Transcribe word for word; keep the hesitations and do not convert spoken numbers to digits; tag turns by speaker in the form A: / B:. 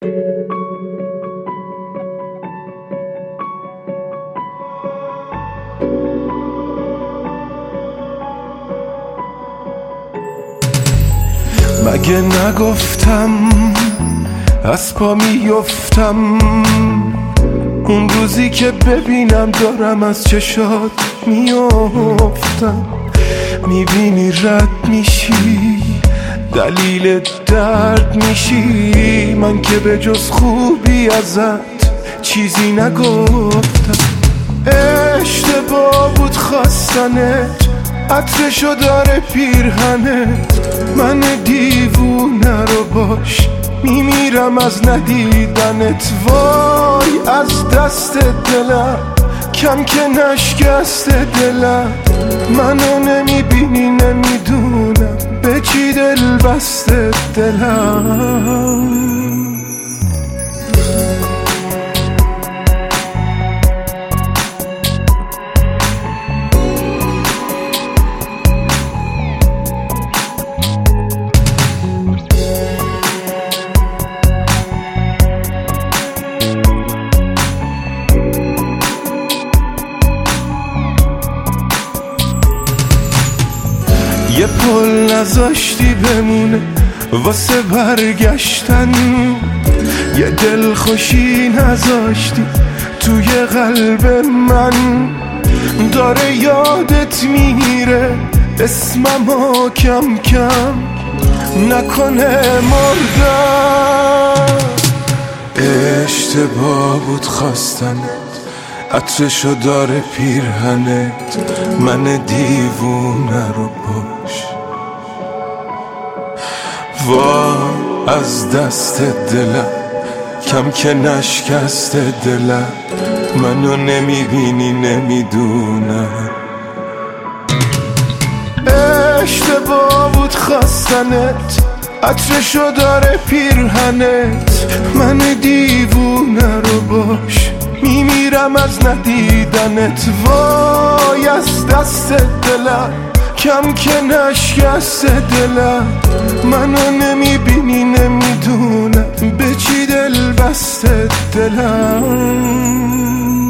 A: مگه نگفتم از پا میفتم اون روزی که ببینم دارم از چشات میافتم؟ میبینی رد میشی دلیل درد میشی، من که به جز خوبی ازت چیزی نگفتم. اشتباه بود خواستنت، عطرشو داره پیرهنت، من دیوونه رو باش میمیرم از ندیدنت. وای از دست دلم کم که نشکست دلم، منو نمیبینی نمیدونم به چی دل بسته دلم. یه پل نذاشتی بمونه واسه برگشتن، یه دل خوشی نذاشتی توی قلب من. داره یادت میره اسممو کم کم، نکنه مردم. اشتباه بود خواستنت، عطرشو داره پیرهنت، من دیوونه رو باش. وای از دست دلم کم که نشکست دلم، منو نمیبینی نمیدونم. اشتباه بود خواستنت، عطرشو داره پیرهنت، من دیوونه رو باش میمیرم از ندیدنت. وای از دست دلم کم که نشکست دلم، منو نمیبینی نمیدونم به چی دل بسته دلم.